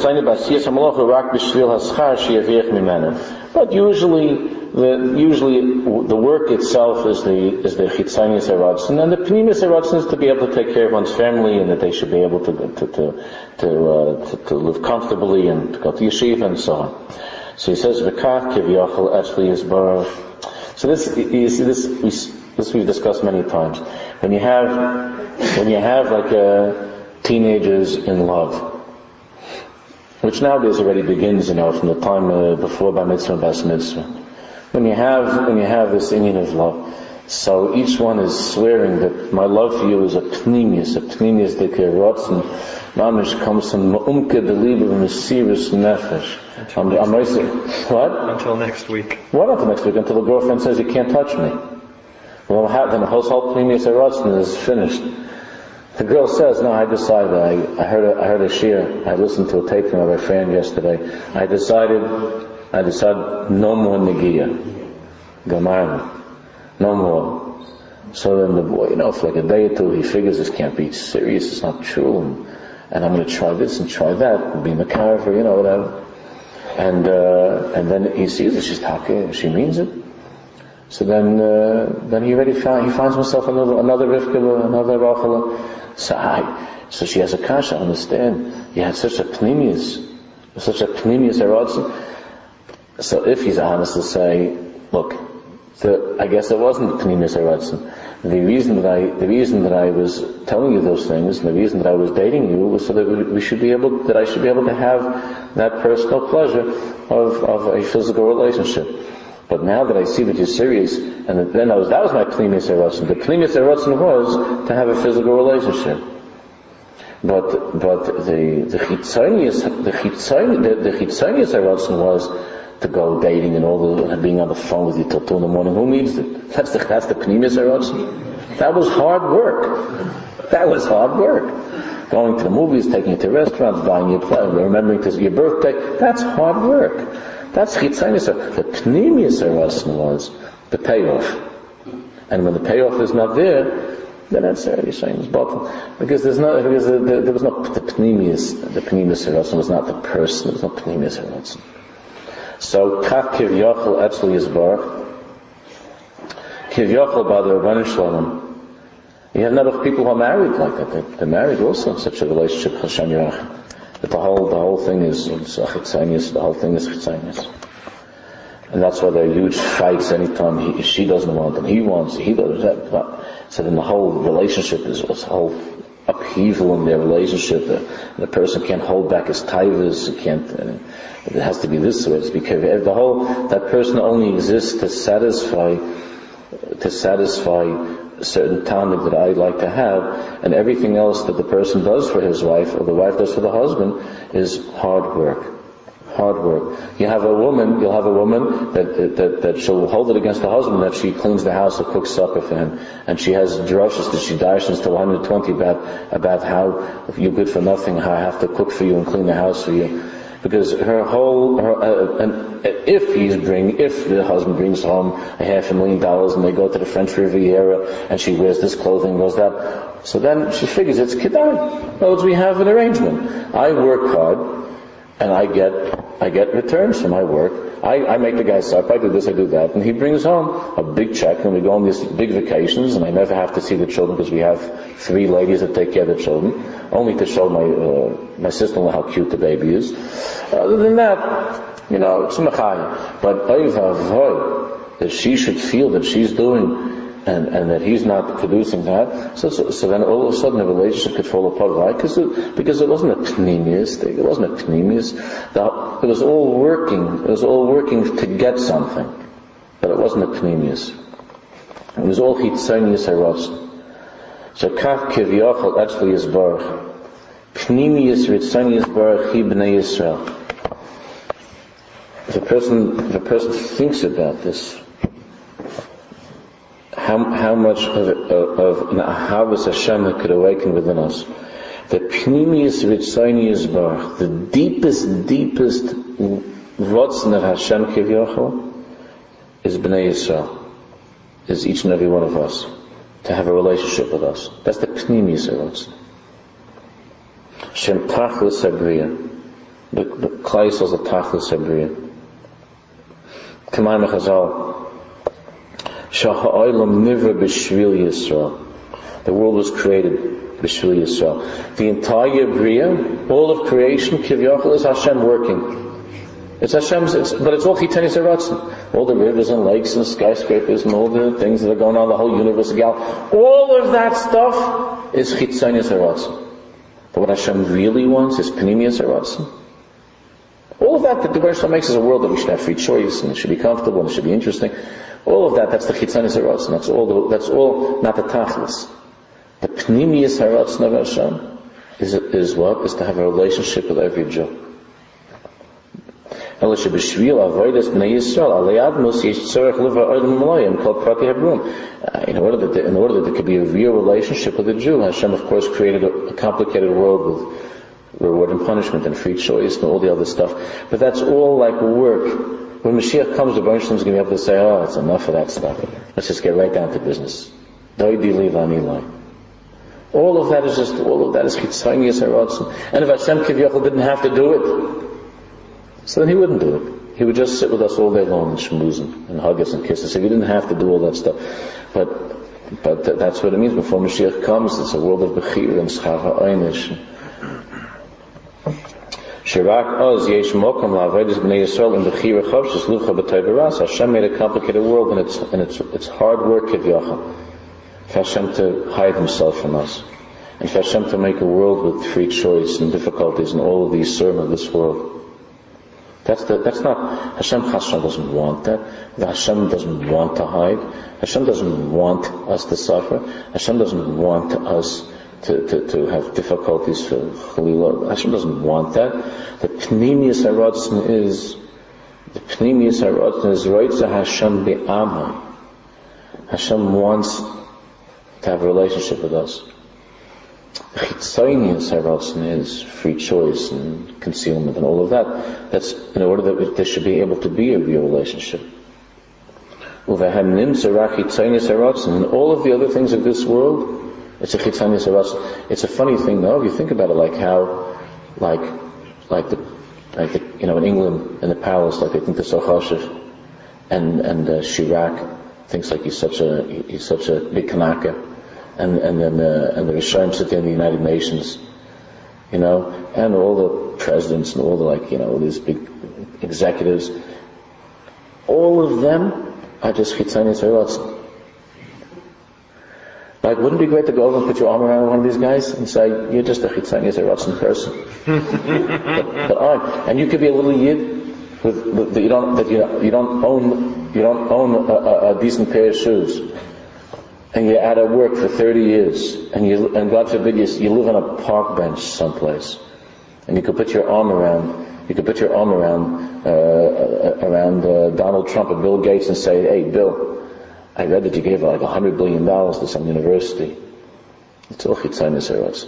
[SPEAKER 1] usually, the, usually the work itself is the is the chitzanius haratzon, and the pneumius haratzon is to be able to take care of one's family, and that they should be able to to to to, uh, to, to live comfortably and to go to yeshiva and so on. So he says, "V'kach kiviyachol actually is bar." So this you see this we, this we've discussed many times. When you have when you have like uh, teenagers in love, which nowadays already begins, you know, from the time uh, before Bar Mitzvah and Bas Mitzvah. When you have, when you have this union of love, so each one is swearing that my love for you is a pneumius, a pneumius de kerotzen, mamish comes from ma'umke de liebe v'mesirus nefesh. What?
[SPEAKER 2] Until next week.
[SPEAKER 1] What until next week? Until the girlfriend says you can't touch me. Well, then the whole pneumius erotzen is finished. The girl says, no, I decided, I, I heard a, I heard a shir, I listened to a tape from a friend yesterday, I decided, I decided no more negiya, gamarna, no more. So then the boy, you know, for like a day or two, he figures this can't be serious, it's not true, and, and I'm going to try this and try that, and be makar, you know, whatever. And, uh, and then he sees that she's talking, she means it. So then, uh, then he already found, he finds himself another, another Rivka, another Rachel. So I, so she has a kasha, understand, you had such a pneumius, such a pneumius erotzen. So if he's honest to say, look, the, I guess it wasn't pneumius erotzen. The reason that I, the reason that I was telling you those things, and the reason that I was dating you was so that we, we should be able, that I should be able to have that personal pleasure of, of a physical relationship. But now that I see that you're serious, and then I was, that was my pneumius erotzen. The pneumius erotzen was to have a physical relationship. But, but the, the chitzonius, the chitzonius, the, the chitzonius erotzen was to go dating and all the, being on the phone with you till two in the morning. Who needs it? That's the, that's the pneumius erotzen. That was hard work. That was hard work. Going to the movies, taking you to restaurants, buying you play, remembering to your birthday, that's hard work. That's chitzonius. The pneumius erotzen was the payoff. And when the payoff is not there, then that's already saying it's bottom. Because there's no, because the, the, there was no, the pneumius, the pneumius erotzen was not the person, there was no pneumius erotzen. So, kach kivyachol etzli yisbarach, kivyachol by the Rabbanan Shalom. You have not enough people who are married like that. They're, they're married also in such a relationship, Hashem Yerach. But the whole, the whole thing is chitzonius, the whole thing is chitzonius. And that's why there are huge fights anytime he, she doesn't want and he wants, he does that. So then the whole relationship is, is whole, upheaval in their relationship. The, the person can't hold back his taivas. It can't. Uh, it has to be this way. It's because the whole that person only exists to satisfy to satisfy a certain tanug that I'd like to have, and everything else that the person does for his wife or the wife does for the husband is hard work. Hard work. You have a woman, you'll have a woman that, that, that she'll hold it against the husband that she cleans the house or cooks supper for him. And she has drushes that she darshans to one hundred twenty about, about how you're good for nothing, how I have to cook for you and clean the house for you. Because her whole, her, uh, and if he's bring, if the husband brings home a half a million dollars and they go to the French Riviera and she wears this clothing, wears that, so then she figures it's kedai. In other words, we have an arrangement. I work hard, and I get I get returns for my work. I, I make the guy up, I do this, I do that, and he brings home a big check, and we go on these big vacations, and I never have to see the children because we have three ladies that take care of the children, only to show my uh, my sister-in-law how cute the baby is. Other than that, you know, it's mechayim. But oy vavoy, that she should feel that she's doing And, and that he's not producing that, so, so, so then all of a sudden the relationship could fall apart. Why? Because it, because it wasn't a pneumius thing. It wasn't a pneumius. It was all working. It was all working to get something, but it wasn't a pneumius. It was all hitzonius eros. So kaf kiviyachol actually is baruch pneumius ritzonius baruch hi b'nei Yisrael. If a person, if a person thinks about this, How, how much of, of, of an ahavas Hashem that could awaken within us. The pnimius ritzonius baruch, the deepest, deepest rotzen of Hashem kivyochel is Bnei Yisrael, is each and every one of us, to have a relationship with us. That's the pnimius rotzen. Shem tachlis abriya, the the klaisels of tachlis abriya. Kamay mechazal. The world was created b'shvil Yisrael. The entire Bria, all of creation, Kivyachal, is Hashem working. It's Hashem's, it's, but it's all Chitanis Aratzen. All the rivers and lakes and skyscrapers and all the things that are going on, the whole universe, all of that stuff is Chitanis Aratzen. But what Hashem really wants is Pnimius Aratzen. All of that that the Bereshit makes is a world that we should have free choice and it should be comfortable and it should be interesting. All of that, that's the Chitzanis HaRatzon. That's all, the, that's all not the Tachlis. The Pnimius HaRatzon of Hashem is, is what? Is to have a relationship with every Jew. In order that, in order that there could be a real relationship with a Jew, Hashem of course created a, a complicated world with reward and punishment and free choice and all the other stuff. But that's all like work. When Mashiach comes, the Baruch Shalom is going to be able to say, oh, it's enough of that stuff. Let's just get right down to business. All of that is just, all of that is Chitzonius HaRatzon. And if Hashem Kivyachal didn't have to do it, so then He wouldn't do it. He would just sit with us all day long and shmooze and hug us and kiss us. So He didn't have to do all that stuff. But, but th- that's what it means. Before Mashiach comes, it's a world of Bechir and Schar HaOynish. Shirak Oz Yesh Mokom La'Avodas B'nei Yisrael in Bechira Chavshus Lucha B'Tay B'Ras. Hashem made a complicated world, and it's and it's it's hard work Kivyachal. For Hashem to hide Himself from us, and for Hashem to make a world with free choice and difficulties and all of the sermon of this world. That's the, that's not Hashem. Hashem doesn't want that. Hashem doesn't want to hide. Hashem doesn't want us to suffer. Hashem doesn't want us To, to, to have difficulties for Chalila. Hashem doesn't want that. The Pnimius HaRatzon is, the Pnimius HaRatzon is Roitza Hashem Be'ama. Hashem wants to have a relationship with us. The Chitzonius HaRatzon is free choice and concealment and all of that. That's in order that there should be able to be a real relationship. And all of the other things of this world, it's a Chitzonius HaRatzon. It's a funny thing though, if you think about it, like how, like, like the, like the, you know, in England, in the palace, like they think they're so chashiv, and, and, uh, Chirac thinks like he's such a, he's such a big kanaka, and, and then, uh, and the Rishonim sit there in the United Nations, you know, and all the presidents and all the, like, you know, all these big executives, all of them are just Chitzonius HaRatzon. Like, wouldn't it be great to go over and put your arm around one of these guys and say, you're just a chitzonius erotzen person. but, but I, and you could be a little yid with, with that you don't that you you don't own you don't own a, a, a decent pair of shoes, and you're out of work for thirty years, and you and God forbid you you live on a park bench someplace, and you could put your arm around you could put your arm around uh, around uh, Donald Trump or Bill Gates and say, hey Bill, I read that you gave like a hundred billion dollars to some university. It's all chitzonius erotzen.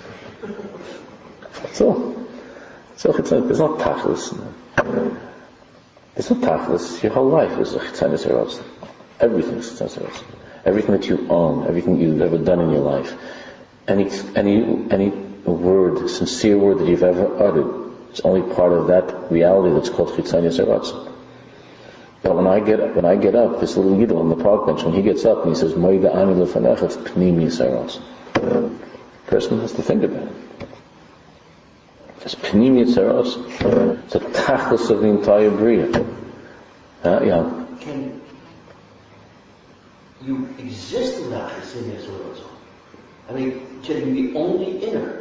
[SPEAKER 1] It's all. It's all chitzonius. There's no tachlis. There's no tachlis. Your whole life is a chitzonius erotzen. Everything is chitzonius erotzen. Everything that you own, everything you've ever done in your life, any any any word, sincere word that you've ever uttered, is only part of that reality that's called chitzonius erotzen. But when I get up, when I get up, this little yidel on the park bench, when he gets up and he says, Moida ani lefanecha, it's pnimius erotzen. The person has to think about it. It's pnimius erotzen. It's a tachlis of the entire bria. Uh, yeah.
[SPEAKER 3] Can you exist in that pnimius erotzen? I mean, can you be only inner?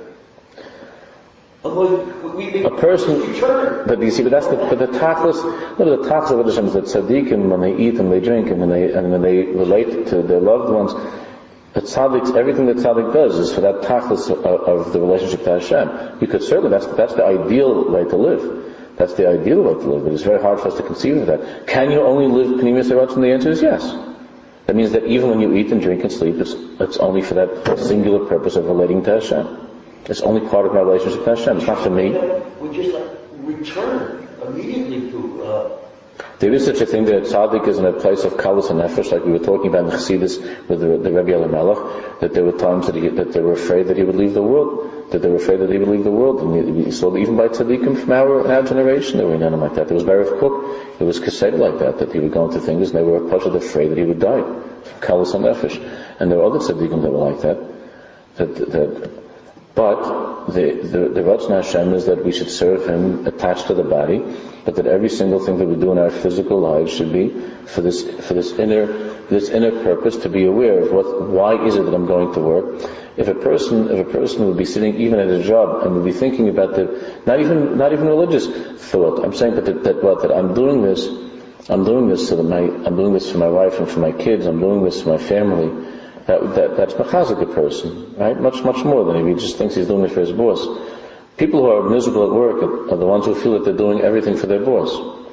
[SPEAKER 1] A person, but you see, but that's the, but the tachlis, no, the tachlis of Hashem is that tzaddikim, when they eat and they drink and when they, and when they relate to their loved ones, the tzaddik, everything that tzaddik does is for that tachlis of, of the relationship to Hashem. You could certainly, that's, that's the ideal way to live. That's the ideal way to live, but it's very hard for us to conceive of that. Can you only live pnimius erotzen? The answer is yes. That means that even when you eat and drink and sleep, it's, it's only for that singular purpose of relating to Hashem. It's only part of my relationship to Hashem. It's not for me.
[SPEAKER 3] We just like return immediately to. Uh...
[SPEAKER 1] There is such a thing that tzaddik is in a place of kalas and nefesh, like we were talking about in the Chassidus with the, the Rebbe Elimelech, that there were times that, he, that they were afraid that he would leave the world, that they were afraid that he would leave the world, and we saw that even by tzaddikim from our, our generation, there were none like that. There was Baruch Kook, there was Kased like that, that he would go into things and they were puzzled, afraid that he would die from kalas and nefesh, and there were other tzaddikim that were like that, that that. But the, the, the Ratzon Hashem is that we should serve Him attached to the body, but that every single thing that we do in our physical lives should be for this, for this inner, this inner purpose, to be aware of what, why is it that I'm going to work. If a person, if a person would be sitting even at a job and would be thinking about the, not even, not even religious thought, I'm saying that, that, that what, that I'm doing this, I'm doing this so that my, I'm doing this for my wife and for my kids, I'm doing this for my family. That, that, that's mechazik a person, right? Much, much more than if he just thinks he's doing it for his boss. People who are miserable at work are, are the ones who feel that they're doing everything for their boss.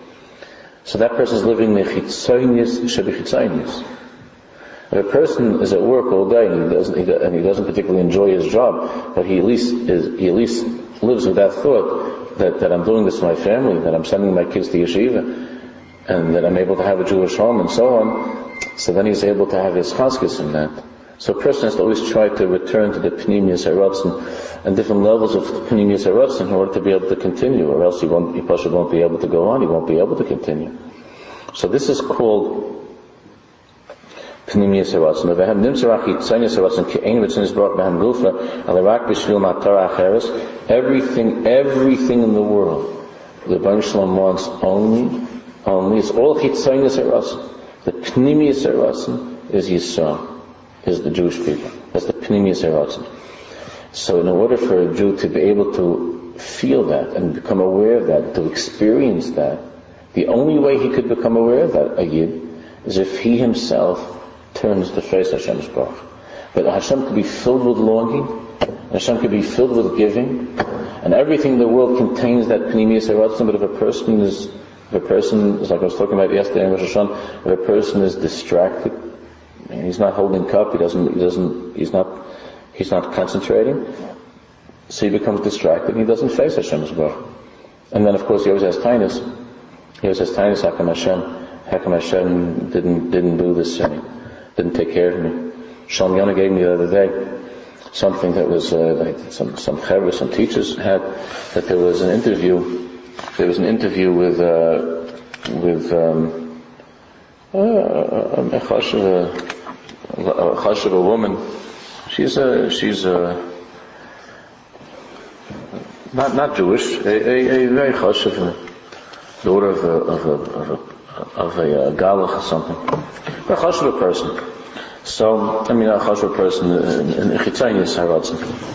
[SPEAKER 1] So that person is living mechitzonius shebechitzonius. If a person is at work all day and he doesn't, he, and he doesn't particularly enjoy his job, but he at least is, he at least lives with that thought that, that I'm doing this for my family, that I'm sending my kids to yeshiva, and that I'm able to have a Jewish home and so on. So then he's able to have his chaskis in that. So a person has to always try to return to the pnimius erotzen and different levels of pnimius erotzen in order to be able to continue, or else he won't, he possibly won't be able to go on, he won't be able to continue. So this is called pnimius erotzen. Everything, everything in the world, the Rebbeinu Shalom wants only, only, it's all chitzonius erotzen. The pnimius erotzen is Yisrael, is the Jewish people. That's the pnimius erotzen. So in order for a Jew to be able to feel that and become aware of that, to experience that, the only way he could become aware of that, a Yid, is if he himself turns to face Hashem's Baruch. But Hashem could be filled with longing, Hashem could be filled with giving, and everything in the world contains that pnimius erotzen, but if a person is If a person is, like I was talking about yesterday in Rosh Hashanah, if a person is distracted, and he's not holding cup, he doesn't, he doesn't, he's not, he's not concentrating, so he becomes distracted, and he doesn't face Hashem's Baruch. And then, of course, he always has tinus. He always has tinus. How come Hashem, how come Hashem didn't didn't do this to me, didn't take care of me? Shalom Yonah gave me the other day something that was uh, like some some chevra, some teachers had, that there was an interview. There was an interview with uh, with um, uh, a chashuv, a chashuv, a woman. She's a she's a not not Jewish, a, a, a very chashuv, daughter of a of a of a, of a, a galach or something, a chashuv person. So, I mean, a chashuv person in Chitzonius Haratzim.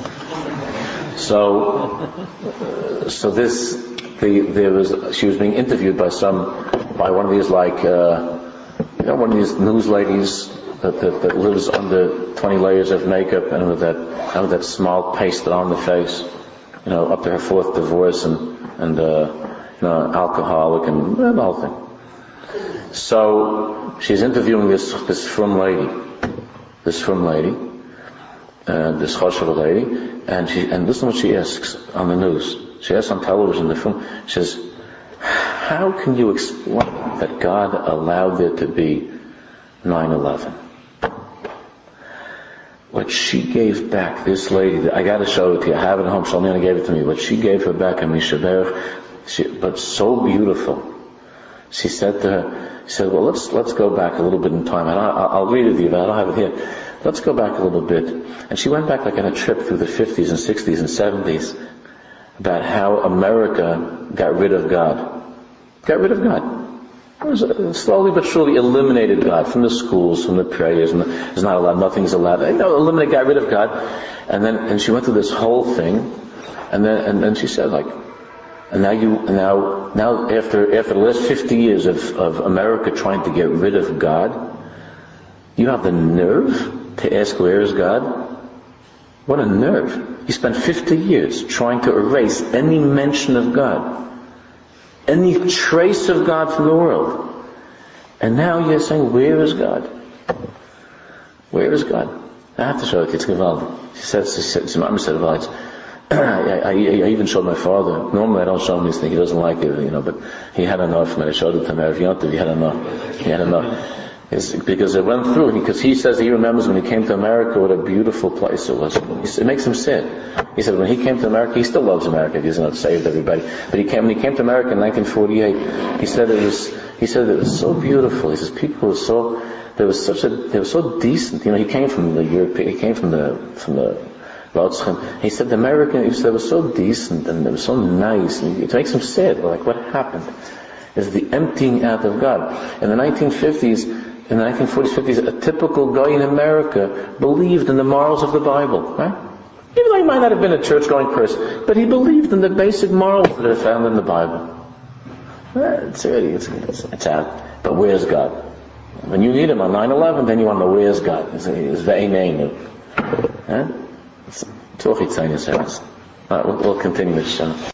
[SPEAKER 1] So, so this, the, there was, she was being interviewed by some, by one of these like, uh, you know, one of these news ladies that, that, that lives under twenty layers of makeup and with that, and with that small paste on the face, you know, up to her fourth divorce and, and, uh, you know, alcoholic and, and the whole thing. So, she's interviewing this, this frum lady, this frum lady, uh, this chashuv lady, and she, and listen what she asks on the news. She asks on television, the film, she says, how can you explain that God allowed there to be nine eleven? What she gave back, this lady, I gotta show it to you, I have it at home, Shalmina gave it to me, what she gave her back, I mean, she, but so beautiful. She said to her, she said, well, let's, let's go back a little bit in time, and I, I'll read it to you, but I don't have it here. Let's go back a little bit. And she went back like on a trip through the fifties and sixties and seventies about how America got rid of God. Got rid of God. It was, slowly but surely eliminated God from the schools, from the prayers, and the, there's not allowed, nothing's allowed. You know, eliminate, got rid of God. And then, and she went through this whole thing, and then, and then she said like, and now you, now, now after, after the last fifty years of, of America trying to get rid of God, you have the nerve to ask, where is God? What a nerve. You spent fifty years trying to erase any mention of God, any trace of God from the world. And now you're saying, where is God? Where is God? I have to show it. It's Gewaldi. She says, she said, she said, well, it's, I, I, I even showed my father. Normally I don't show him these things. He doesn't like it, you know, but he had enough. When I showed it to him, Erev Yontiv, he had enough. He had enough. It's because it went through, because he says he remembers when he came to America, what a beautiful place it was. It makes him sad. He said when he came to America, he still loves America, he hasn't saved everybody. But he came, when he came to America in nineteen forty-eight, he said it was, he said it was so beautiful. He says people were so, there was such a, they were so decent. You know, he came from the European, he came from the, from the, he said the American, he said they were so decent and they were so nice. And it makes him sad. Like, what happened? Is the emptying out of God. In the nineteen fifties, in the nineteen forties, fifties, a typical guy in America believed in the morals of the Bible, right? Even though he might not have been a church-going person, but he believed in the basic morals that are found in the Bible. It's already, it's, it's, it's out. But where's God? When you need Him on nine eleven, then you want to know where's God. It's, it's very name. Huh? It's, it's all right, we'll, we'll continue this.